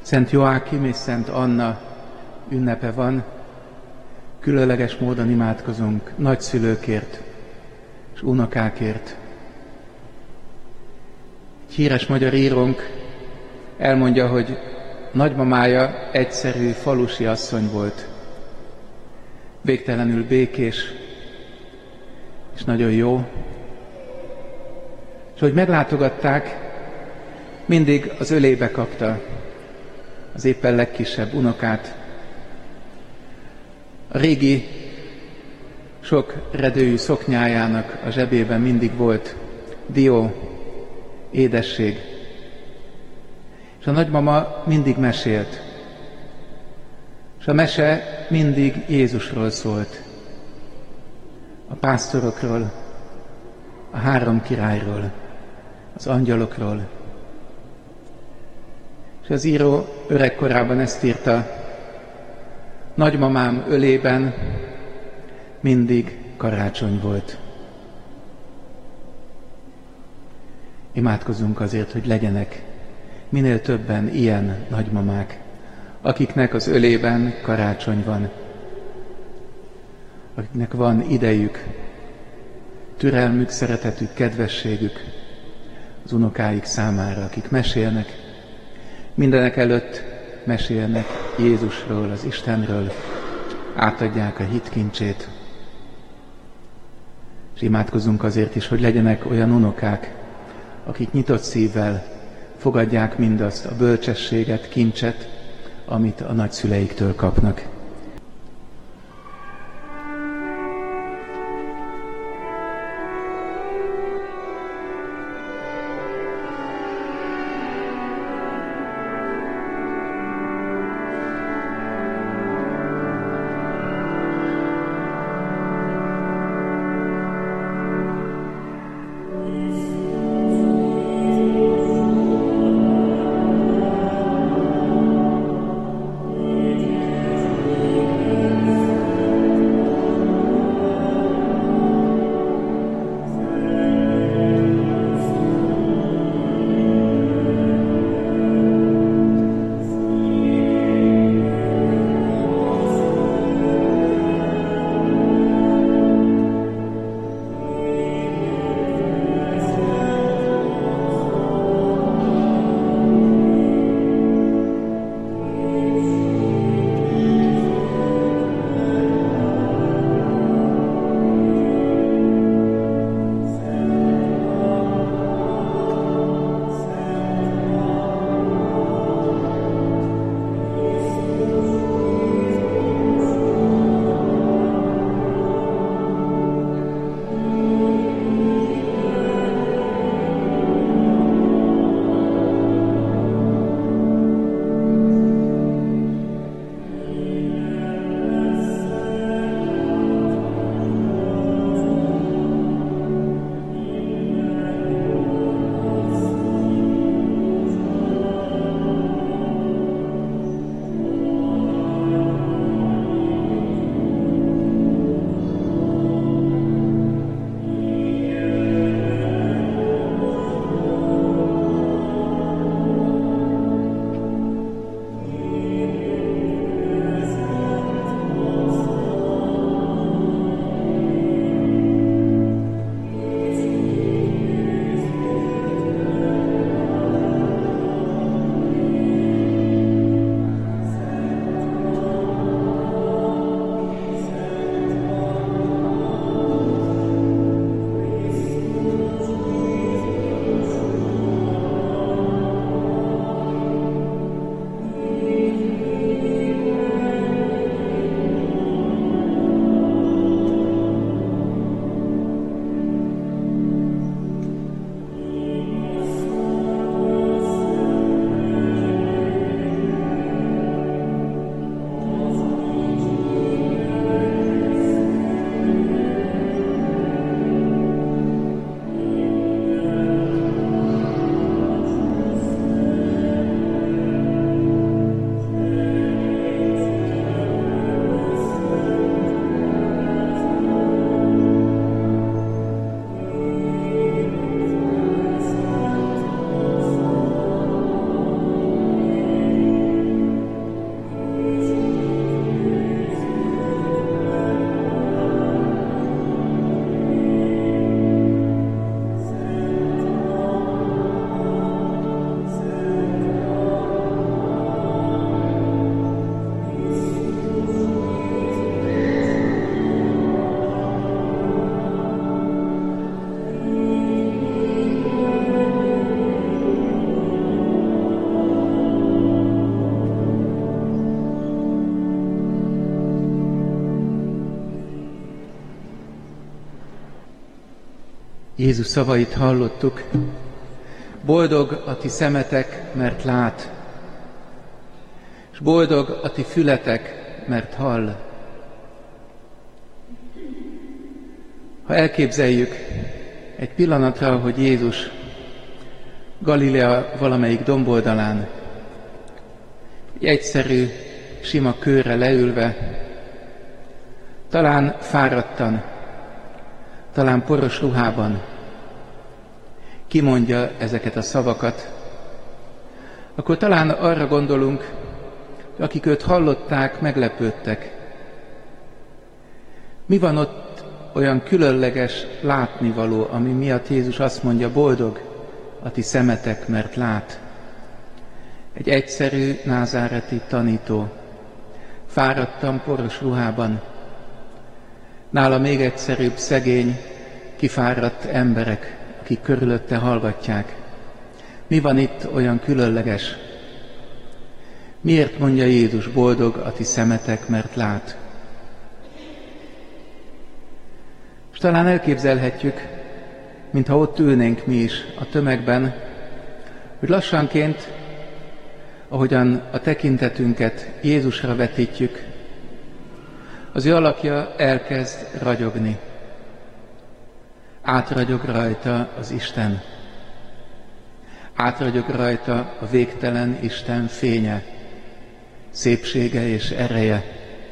Szent Joákim és Szent Anna ünnepe van, különleges módon imádkozunk nagyszülőkért és unokákért. Egy híres magyar írónk elmondja, hogy nagymamája egyszerű falusi asszony volt, végtelenül békés és nagyon jó, és hogy meglátogatták, mindig az ölébe kapta az éppen legkisebb unokát. A régi, sok redőjű szoknyájának a zsebében mindig volt dió, édesség. És a nagymama mindig mesélt. És a mese mindig Jézusról szólt. A pásztorokról, a 3 királyról, az angyalokról. És az író öregkorában ezt írta: nagymamám ölében mindig karácsony volt. Imádkozzunk azért, hogy legyenek minél többen ilyen nagymamák, akiknek az ölében karácsony van, akiknek van idejük, türelmük, szeretetük, kedvességük az unokáik számára, akik mesélnek, mindenek előtt mesélnek Jézusról, az Istenről, átadják a hitkincsét. És imádkozzunk azért is, hogy legyenek olyan unokák, akik nyitott szívvel fogadják mindazt a bölcsességet, kincset, amit a nagyszüleiktől kapnak. Jézus szavait hallottuk. Boldog a ti szemetek, mert lát, és boldog a ti fületek, mert hall. Ha elképzeljük egy pillanatra, hogy Jézus Galilea valamelyik domboldalán egy egyszerű, sima kőre leülve, talán fáradtan, talán poros ruhában kimondja ezeket a szavakat, akkor talán arra gondolunk, hogy akik őt hallották, meglepődtek. Mi van ott olyan különleges látnivaló, ami miatt Jézus azt mondja, boldog a ti szemetek, mert lát? Egy egyszerű názáreti tanító, fáradtan, poros ruhában, nála még egyszerűbb, szegény, kifáradt emberek, akik körülötte hallgatják. Mi van itt olyan különleges? Miért mondja Jézus, boldog a ti szemetek, mert lát? És talán elképzelhetjük, mintha ott ülnénk mi is a tömegben, hogy lassanként, ahogyan a tekintetünket Jézusra vetítjük, az ő alakja elkezd ragyogni. Átragyog rajta az Isten. Átragyog rajta a végtelen Isten fénye, szépsége és ereje.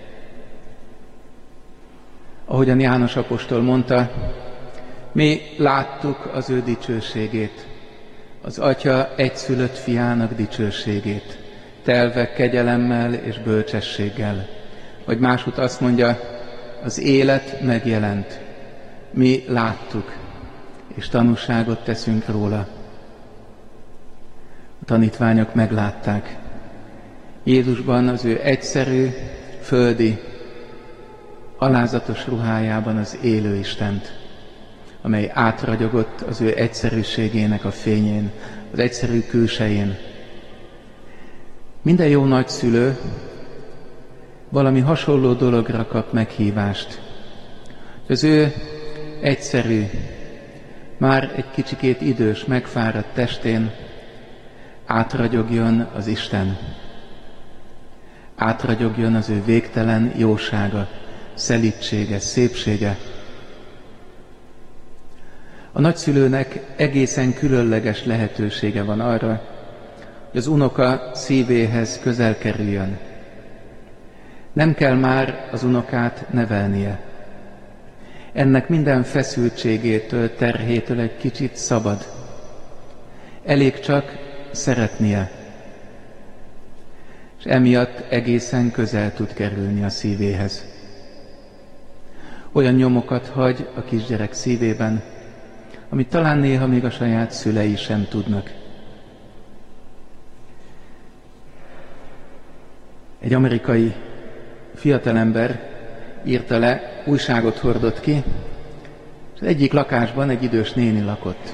Ahogyan János apostol mondta, mi láttuk az ő dicsőségét, az Atya egyszülött fiának dicsőségét, telve kegyelemmel és bölcsességgel. Vagy máshogy azt mondja, az élet megjelent, mi láttuk, és tanúságot teszünk róla. A tanítványok meglátták Jézusban az ő egyszerű, földi, alázatos ruhájában az élő Istent, amely átragyogott az ő egyszerűségének a fényén, az egyszerű külsején. Minden jó nagyszülő valami hasonló dologra kap meghívást. Az ő egyszerű, már egy kicsikét idős, megfáradt testén átragyogjon az Isten. Átragyogjon az ő végtelen jósága, szelídsége, szépsége. A nagyszülőnek egészen különleges lehetősége van arra, hogy az unoka szívéhez közel kerüljön. Nem kell már az unokát nevelnie. Ennek minden feszültségétől, terhétől egy kicsit szabad. Elég csak szeretnie. És emiatt egészen közel tud kerülni a szívéhez. Olyan nyomokat hagy a kisgyerek szívében, amit talán néha még a saját szülei sem tudnak. Egy amerikai fiatalember írta le, újságot hordott ki, és az egyik lakásban egy idős néni lakott.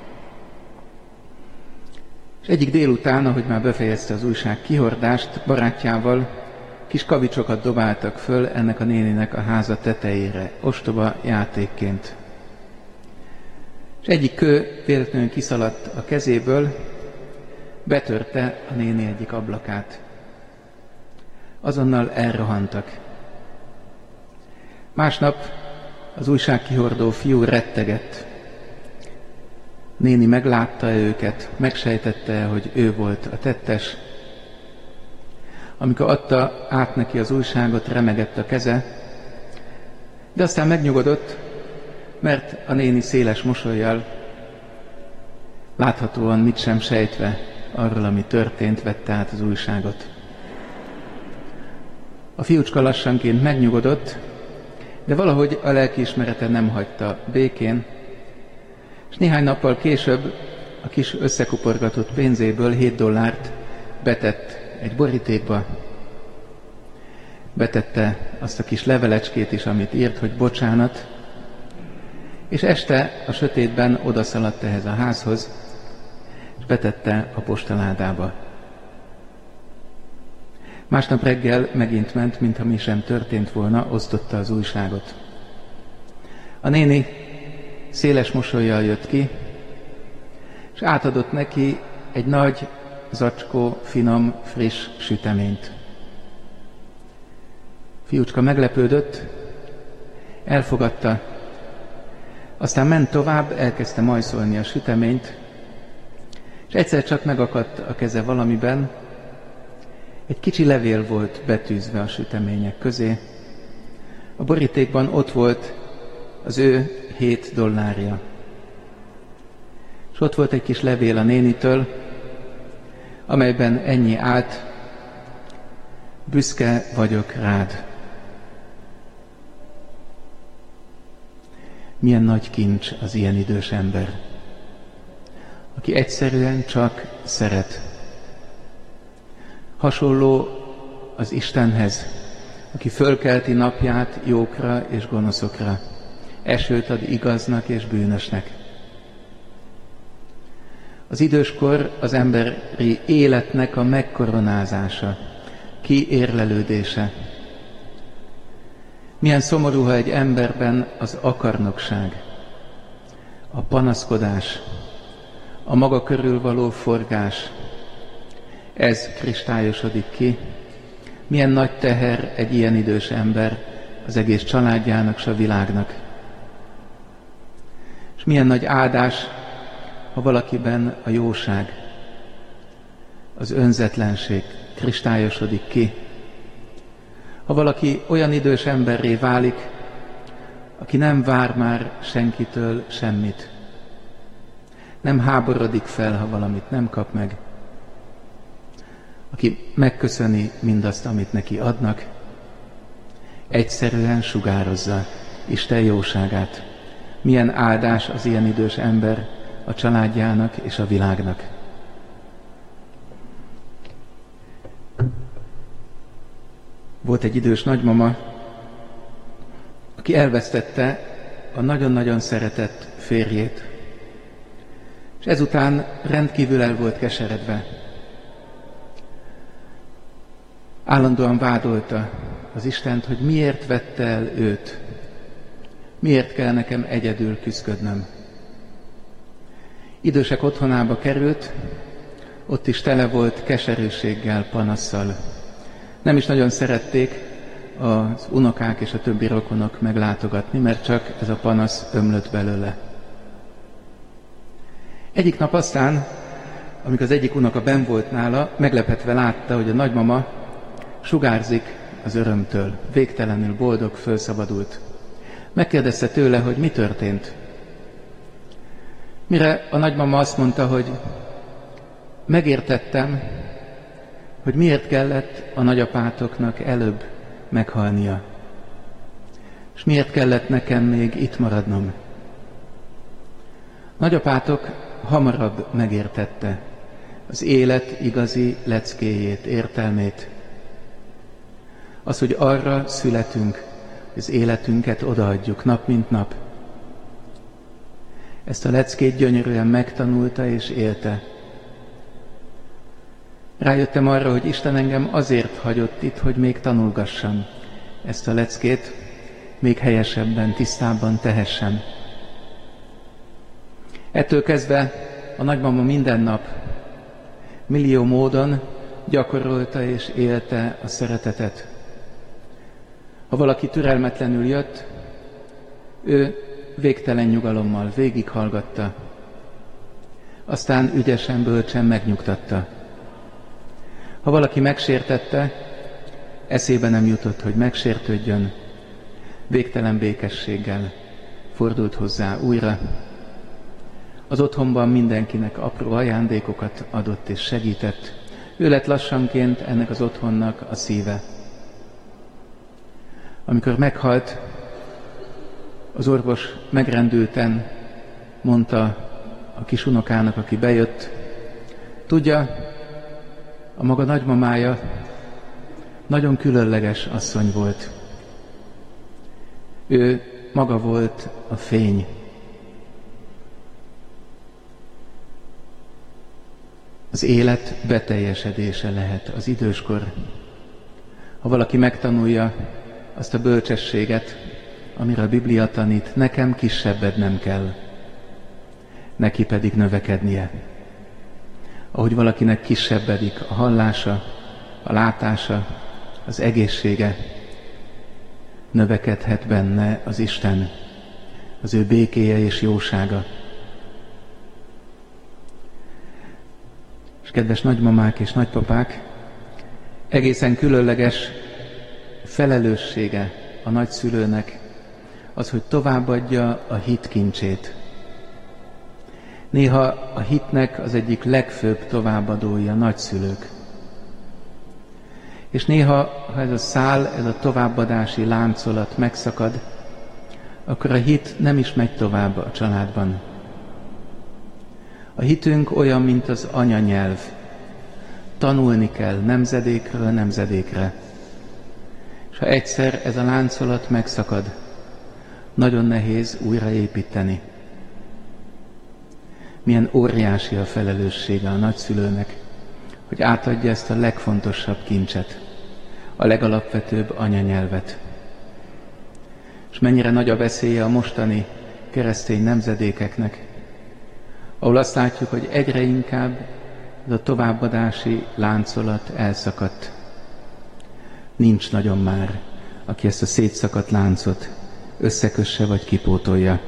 És egyik délután, ahogy már befejezte az újság kihordást, barátjával kis kavicsokat dobáltak föl ennek a néninek a háza tetejére, ostoba játékként. És egyik kő véletlenül kiszaladt a kezéből, betörte a néni egyik ablakát. Azonnal elrohantak. Másnap az újságkihordó fiú rettegett. Néni meglátta őket, megsejtette, hogy ő volt a tettes. Amikor adta át neki az újságot, remegett a keze, de aztán megnyugodott, mert a néni széles mosollyal, láthatóan mit sem sejtve arról, ami történt, vette át az újságot. A fiúcska lassanként megnyugodott, de valahogy a lelkiismerete nem hagyta békén, és néhány nappal később a kis összekuporgatott pénzéből $7 betett egy borítékba. Betette azt a kis levelecskét is, amit írt, hogy bocsánat, és este a sötétben odaszaladt ehhez a házhoz, és betette a postaládába. Másnap reggel megint ment, mintha mi sem történt volna, osztotta az újságot. A néni széles mosollyal jött ki, és átadott neki egy nagy zacskó, finom, friss süteményt. Fiúcska meglepődött, elfogadta, aztán ment tovább, elkezdte majszolni a süteményt, és egyszer csak megakadt a keze valamiben, egy kicsi levél volt betűzve a sütemények közé. A borítékban ott volt az ő $7, és ott volt egy kis levél a nénitől, amelyben ennyi állt: büszke vagyok rád. Milyen nagy kincs az ilyen idős ember, aki egyszerűen csak szeret. Hasonló az Istenhez, aki fölkelti napját jókra és gonoszokra, esőt ad igaznak és bűnösnek. Az időskor az emberi életnek a megkoronázása, kiérlelődése. Milyen szomorú, ha egy emberben az akarnokság, a panaszkodás, a maga körül való forgás, ez kristályosodik ki. Milyen nagy teher egy ilyen idős ember az egész családjának és a világnak. És milyen nagy áldás, ha valakiben a jóság, az önzetlenség kristályosodik ki. Ha valaki olyan idős emberré válik, aki nem vár már senkitől semmit. Nem háborodik fel, ha valamit nem kap meg. Aki megköszöni mindazt, amit neki adnak, egyszerűen sugározza Isten jóságát. Milyen áldás az ilyen idős ember a családjának és a világnak. Volt egy idős nagymama, aki elvesztette a nagyon-nagyon szeretett férjét, és ezután rendkívül el volt keseredve. Állandóan vádolta az Istent, hogy miért vette el őt, miért kell nekem egyedül küszködnöm. Idősek otthonába került, ott is tele volt keserűséggel, panasszal. Nem is nagyon szerették az unokák és a többi rokonok meglátogatni, mert csak ez a panasz ömlött belőle. Egyik nap aztán, amikor az egyik unoka benn volt nála, meglepetve látta, hogy a nagymama sugárzik az örömtől, végtelenül boldog, fölszabadult. Megkérdezte tőle, hogy mi történt. Mire a nagymama azt mondta, hogy megértettem, hogy miért kellett a nagyapátoknak előbb meghalnia, és miért kellett nekem még itt maradnom. Nagyapátok hamarabb megértette az élet igazi leckéjét, értelmét. Az, hogy arra születünk, az életünket odaadjuk nap mint nap. Ezt a leckét gyönyörűen megtanulta és élte. Rájöttem arra, hogy Isten engem azért hagyott itt, hogy még tanulgassam ezt a leckét, még helyesebben, tisztábban tehessem. Ettől kezdve a nagymama minden nap millió módon gyakorolta és élte a szeretetet. Ha valaki türelmetlenül jött, ő végtelen nyugalommal végighallgatta, aztán ügyesen, bölcsen megnyugtatta. Ha valaki megsértette, eszébe nem jutott, hogy megsértődjön, végtelen békességgel fordult hozzá újra. Az otthonban mindenkinek apró ajándékokat adott és segített. Ő lett lassanként ennek az otthonnak a szíve. Amikor meghalt, az orvos megrendülten mondta a kis unokának, aki bejött, tudja, a maga nagymamája nagyon különleges asszony volt. Ő maga volt a fény. Az élet beteljesedése lehet az időskor. Ha valaki megtanulja azt a bölcsességet, amire a Biblia tanít, nekem kisebbednem kell, neki pedig növekednie. Ahogy valakinek kisebbedik a hallása, a látása, az egészsége, növekedhet benne az Isten, az ő békéje és jósága. És kedves nagymamák és nagypapák, egészen különleges felelőssége a nagyszülőnek az, hogy továbbadja a hit kincsét. Néha a hitnek az egyik legfőbb továbbadói a nagyszülők. És néha, ha ez a szál, ez a továbbadási láncolat megszakad, akkor a hit nem is megy tovább a családban. A hitünk olyan, mint az anyanyelv. Tanulni kell nemzedékről nemzedékre. És ha egyszer ez a láncolat megszakad, nagyon nehéz újraépíteni. Milyen óriási a felelőssége a nagyszülőnek, hogy átadja ezt a legfontosabb kincset, a legalapvetőbb anyanyelvet. És mennyire nagy a veszélye a mostani keresztény nemzedékeknek, ahol azt látjuk, hogy egyre inkább ez a továbbadási láncolat elszakadt. Nincs nagyon már, aki ezt a szétszakadt láncot összekösse vagy kipótolja.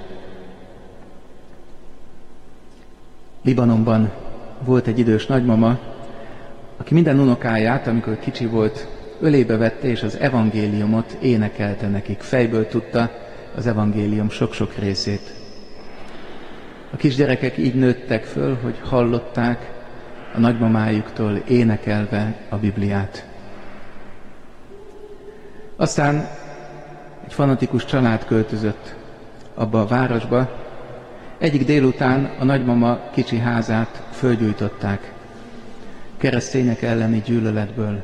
Libanonban volt egy idős nagymama, aki minden unokáját, amikor kicsi volt, ölébe vette, és az evangéliumot énekelte nekik. Fejből tudta az evangélium sok-sok részét. A kisgyerekek így nőttek föl, hogy hallották a nagymamájuktól énekelve a Bibliát. Aztán egy fanatikus család költözött abba a városba. Egyik délután a nagymama kicsi házát fölgyújtották, keresztények elleni gyűlöletből.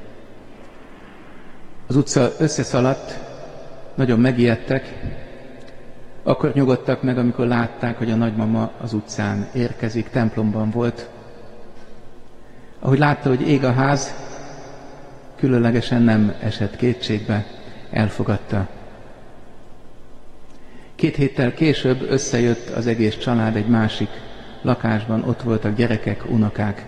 Az utca összeszaladt, nagyon megijedtek, akkor nyugodtak meg, amikor látták, hogy a nagymama az utcán érkezik, templomban volt. Ahogy látta, hogy ég a ház, különlegesen nem esett kétségbe, elfogadta. 2 héttel később összejött az egész család egy másik lakásban, ott voltak gyerekek, unokák.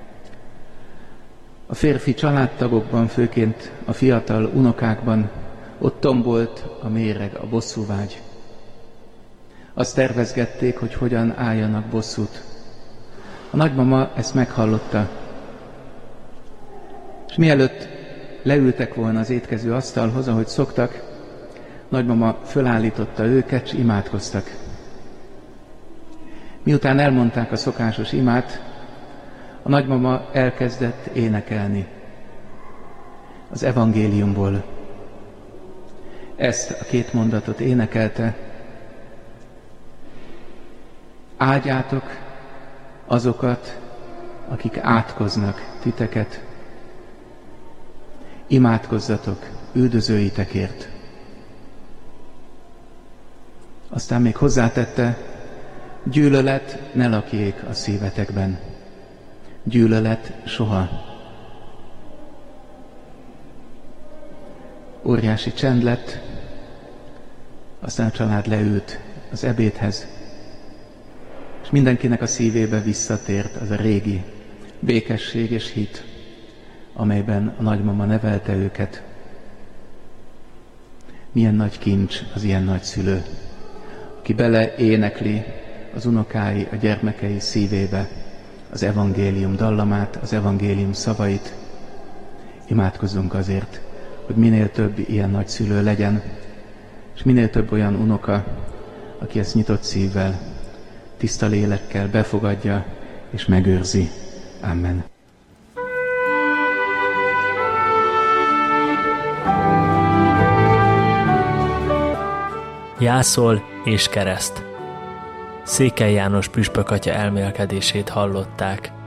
A férfi családtagokban, főként a fiatal unokákban ott tombolt a méreg, a bosszúvágy. Azt tervezgették, hogy hogyan álljanak bosszút. A nagymama ezt meghallotta, és mielőtt leültek volna az étkező asztalhoz, ahogy szoktak, nagymama fölállította őket, és imádkoztak. Miután elmondták a szokásos imát, a nagymama elkezdett énekelni az evangéliumból. Ezt a 2 mondatot énekelte: áldjátok azokat, akik átkoznak titeket, imádkozzatok üldözőitekért. Aztán még hozzátette: gyűlölet ne lakjék a szívetekben. Gyűlölet soha. Óriási csend lett, aztán a család leült az ebédhez, és mindenkinek a szívébe visszatért az a régi békesség és hit, amelyben a nagymama nevelte őket. Milyen nagy kincs az ilyen nagyszülő, aki beleénekli az unokái, a gyermekei szívébe az evangélium dallamát, az evangélium szavait. Imádkozzunk azért, hogy minél több ilyen nagyszülő legyen, és minél több olyan unoka, aki ezt nyitott szívvel, tiszta lélekkel befogadja és megőrzi. Amen. Jászol és kereszt. Székely János püspök atya elmélkedését hallották.